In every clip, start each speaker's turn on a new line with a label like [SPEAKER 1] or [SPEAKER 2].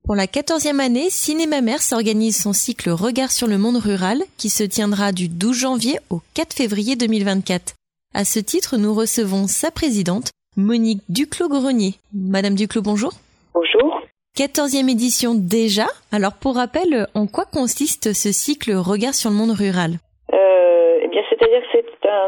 [SPEAKER 1] Pour la 14e année, Cinéma-Mers organise son cycle Regard sur le monde rural qui se tiendra du 12 janvier au 4 février 2024. À ce titre, nous recevons sa présidente, Monique Duclos-Grenier. Madame Duclos, bonjour.
[SPEAKER 2] Bonjour.
[SPEAKER 1] 14e édition déjà. Alors pour rappel, en quoi consiste ce cycle Regard sur le monde rural ?
[SPEAKER 2] C'est-à-dire que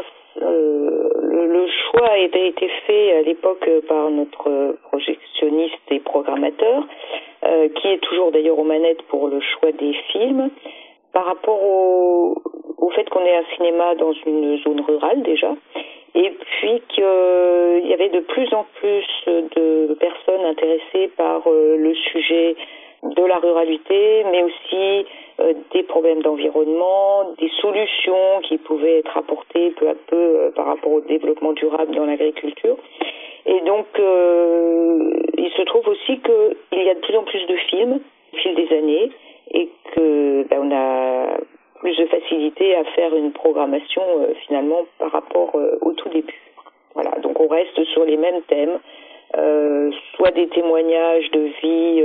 [SPEAKER 2] le choix a été fait à l'époque par notre projectionniste et programmateur, qui est toujours d'ailleurs aux manettes pour le choix des films, par rapport au fait qu'on est un cinéma dans une zone rurale déjà, et puis qu'il y avait de plus en plus de personnes intéressées par le sujet de la ruralité, mais aussi des problèmes d'environnement, des solutions qui pouvaient être apportées peu à peu par rapport au développement durable dans l'agriculture. Et donc, il se trouve aussi qu'il y a de plus en plus de films au fil des années et que on a plus de facilité à faire une programmation finalement par rapport au tout début. Voilà, donc on reste sur les mêmes thèmes. Soit des témoignages de vie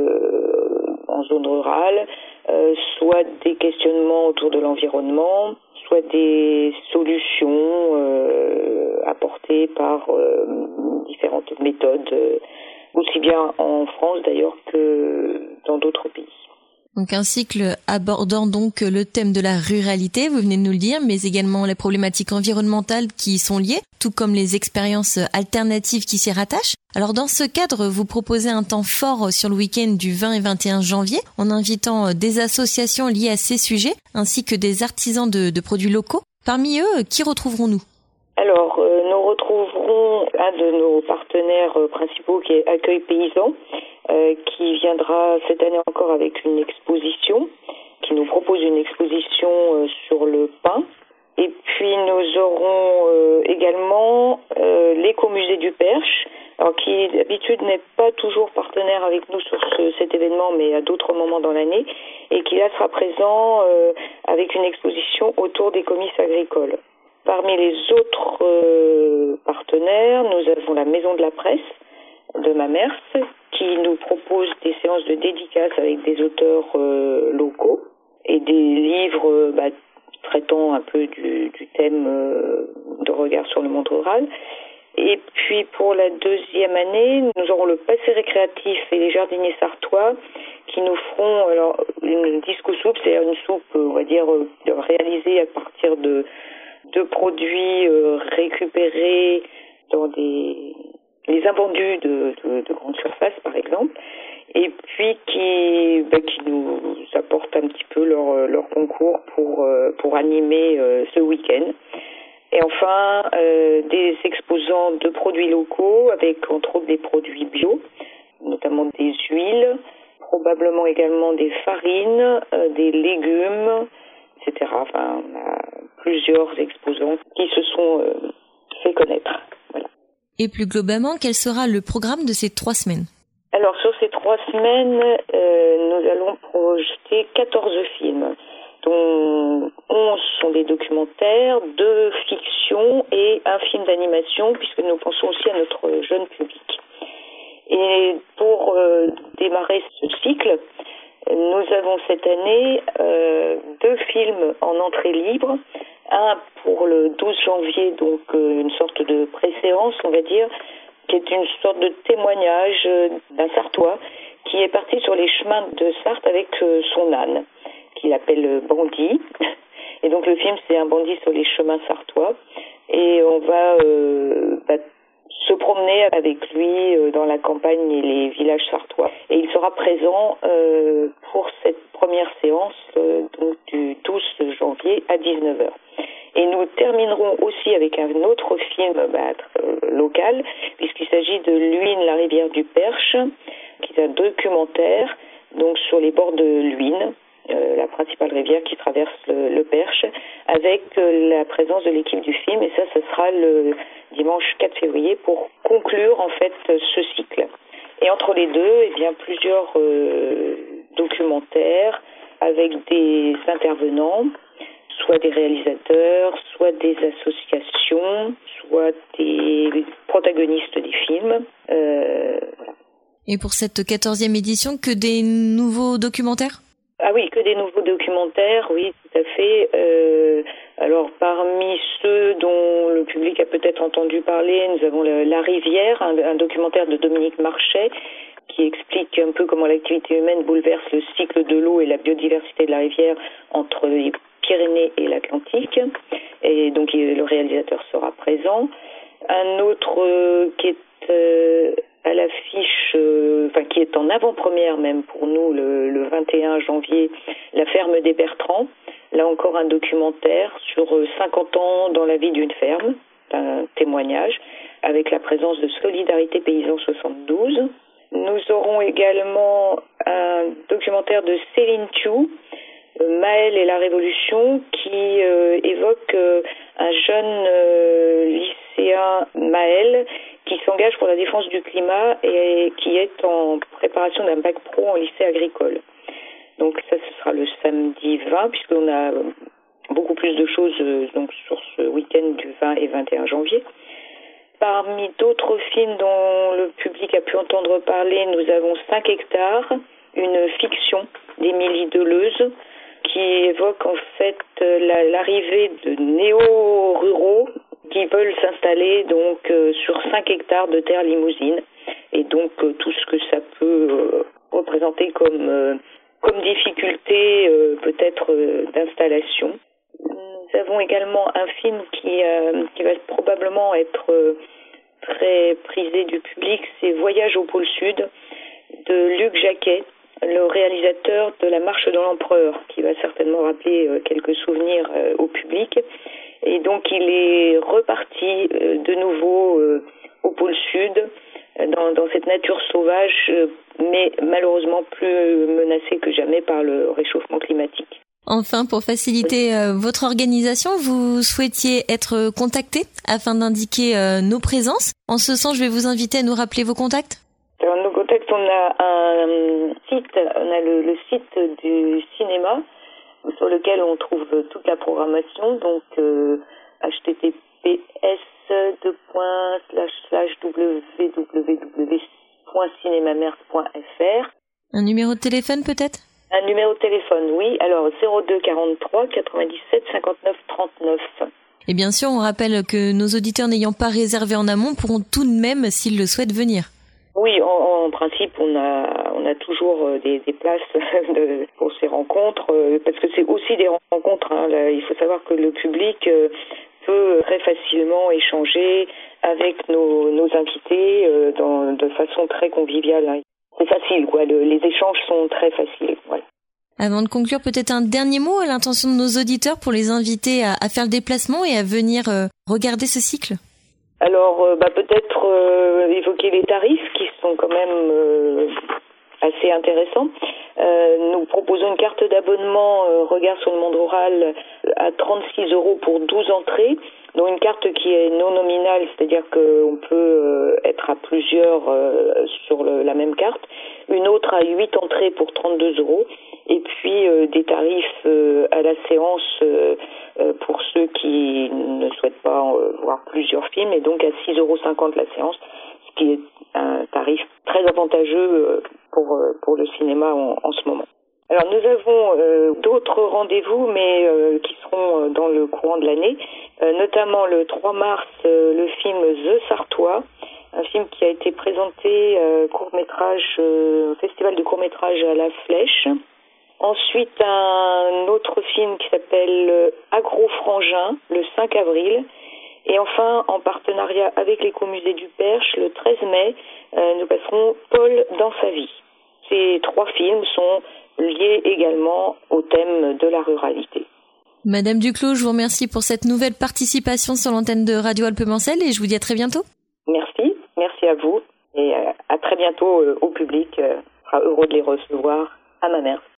[SPEAKER 2] en zone rurale, soit des questionnements autour de l'environnement, soit des solutions apportées par différentes méthodes, aussi bien en France d'ailleurs que dans d'autres pays.
[SPEAKER 1] Donc un cycle abordant donc le thème de la ruralité, vous venez de nous le dire, mais également les problématiques environnementales qui y sont liées, tout comme les expériences alternatives qui s'y rattachent. Alors dans ce cadre, vous proposez un temps fort sur le week-end du 20 et 21 janvier, en invitant des associations liées à ces sujets, ainsi que des artisans de produits locaux. Parmi eux, qui retrouverons-nous ?
[SPEAKER 2] Alors, nous retrouverons un de nos partenaires principaux qui est Accueil Paysan, qui viendra cette année encore avec une exposition, qui nous propose une exposition sur le pain. Et puis nous aurons également l'écomusée du Perche, alors qui d'habitude n'est pas toujours partenaire avec nous sur cet événement, mais à d'autres moments dans l'année, et qui là sera présent avec une exposition autour des comices agricoles. Parmi les autres partenaires, nous avons la Maison de la Presse de Mamers, qui nous propose des séances de dédicaces avec des auteurs locaux et des livres traitant un peu du thème de regard sur le monde rural. Et puis pour la deuxième année, nous aurons le passé récréatif et les jardiniers sartois qui nous feront une disco soupe, c'est-à-dire une soupe, on va dire, réalisée à partir de produits récupérés dans les invendus de grandes surfaces, par exemple, et puis qui nous apportent un petit peu leur concours pour animer ce week-end. Et enfin, des exposants de produits locaux, avec entre autres des produits bio, notamment des huiles, probablement également des farines, des légumes, etc. Enfin, on a plusieurs exposants qui se sont fait connaître. Voilà.
[SPEAKER 1] Et plus globalement, quel sera le programme de ces 3 semaines ?
[SPEAKER 2] Alors, sur ces 3 semaines, nous allons projeter 14 films, dont 11 sont des documentaires, 2 fictions et un film d'animation, puisque nous pensons aussi à notre jeune public. Et pour démarrer ce cycle, nous avons cette année 2 films en entrée libre, un pour le 12 janvier, donc une sorte de préséance, on va dire, qui est une sorte de témoignage d'un Sartois qui est parti sur les chemins de Sarthe avec son âne, qu'il appelle Bandit. Et donc le film, c'est un bandit sur les chemins sartois. Et on va se promener avec lui dans la campagne et les villages sartois. Et il sera présent pour cette première séance donc du 12 janvier à 19h. Et nous terminerons aussi avec un autre film local, puisqu'il s'agit de Luynes, la rivière du Perche, qui est un documentaire donc sur les bords de Luynes, la principale rivière qui traverse le Perche, avec la présence de l'équipe du film. Et ça sera le dimanche 4 février pour conclure en fait ce cycle. Et entre les deux, plusieurs documentaires avec des intervenants, soit des réalisateurs, soit des associations, soit des protagonistes des films. Voilà.
[SPEAKER 1] Et pour cette 14e édition, que des nouveaux documentaires ?
[SPEAKER 2] Ah oui, que des nouveaux documentaires, oui, tout à fait. Alors, parmi ceux dont le public a peut-être entendu parler, nous avons La Rivière, un documentaire de Dominique Marchais, qui explique un peu comment l'activité humaine bouleverse le cycle de l'eau et la biodiversité de la rivière entre les Pyrénées et l'Atlantique. Et donc, le réalisateur sera présent. Un autre qui est à l'affiche, qui est en avant-première même pour nous le 21 janvier, La ferme des Bertrands. Là encore un documentaire sur 50 ans dans la vie d'une ferme, un témoignage, avec la présence de Solidarité Paysan 72. Nous aurons également un documentaire de Céline Thiou, Maël et la Révolution, qui évoque un jeune lycéen, Maël, qui s'engage pour la défense du climat et qui est en préparation d'un bac pro en lycée agricole. Donc ça, ce sera le samedi 20, puisqu'on a beaucoup plus de choses donc sur ce week-end du 20 et 21 janvier. Parmi d'autres films dont le public a pu entendre parler, nous avons 5 hectares, une fiction d'Émilie Deleuze, qui évoque en fait l'arrivée de néo-ruraux qui veulent s'installer donc sur 5 hectares de terre limousine, et donc tout ce que ça peut représenter comme difficulté peut-être d'installation. Nous avons également un film qui va probablement être très prisé du public, c'est Voyage au pôle Sud de Luc Jacquet, le réalisateur de La Marche de l'Empereur, qui va certainement rappeler quelques souvenirs au public. Et donc il est reparti de nouveau au pôle Sud, dans cette nature sauvage, mais malheureusement plus menacée que jamais par le réchauffement climatique.
[SPEAKER 1] Enfin, pour faciliter votre organisation, vous souhaitiez être contacté afin d'indiquer nos présences. En ce sens, je vais vous inviter à nous rappeler vos contacts.
[SPEAKER 2] Alors, nos contacts, on a un site, on a le site du cinéma sur lequel on trouve toute la programmation, donc https://www.cinémamers.fr.
[SPEAKER 1] Un numéro de téléphone peut-être ?
[SPEAKER 2] Un numéro de téléphone, oui. Alors 02 43 97 59 39.
[SPEAKER 1] Et bien sûr, on rappelle que nos auditeurs n'ayant pas réservé en amont pourront tout de même, s'ils le souhaitent, venir.
[SPEAKER 2] Oui, en principe, on a toujours des places pour ces rencontres, parce que c'est aussi des rencontres. Là, il faut savoir que le public peut très facilement échanger avec nos invités de façon très conviviale. C'est facile, quoi. Les échanges sont très faciles. Voilà.
[SPEAKER 1] Avant de conclure, peut-être un dernier mot à l'intention de nos auditeurs pour les inviter à faire le déplacement et à venir regarder ce cycle.
[SPEAKER 2] Alors, peut-être évoquer les tarifs qui sont quand même assez intéressants. Nous proposons une carte d'abonnement Regard sur le monde rural à 36 € pour 12 entrées, dont une carte qui est non nominale, c'est-à-dire qu'on peut être à plusieurs sur la même carte, une autre à 8 entrées pour 32 €, et puis des tarifs à la séance pour ceux qui ne souhaitent pas voir plusieurs films, et donc à 6,50 € la séance, ce qui est un tarif très avantageux pour le cinéma en ce moment. Alors nous avons d'autres rendez-vous, mais qui seront dans le courant de l'année, notamment le 3 mars, le film The Sartois, un film qui a été présenté au festival de court-métrage à La Flèche. Ensuite, un autre film qui s'appelle Agro-Frangin, le 5 avril. Et enfin, en partenariat avec l'Écomusée du Perche, le 13 mai, nous passerons Paul dans sa vie. Ces 3 films sont liés également au thème de la ruralité.
[SPEAKER 1] Madame Duclos, je vous remercie pour cette nouvelle participation sur l'antenne de Radio Alpes-Mancel et je vous dis à très bientôt.
[SPEAKER 2] Merci à vous et à très bientôt au public. On sera heureux de les recevoir à Mamers.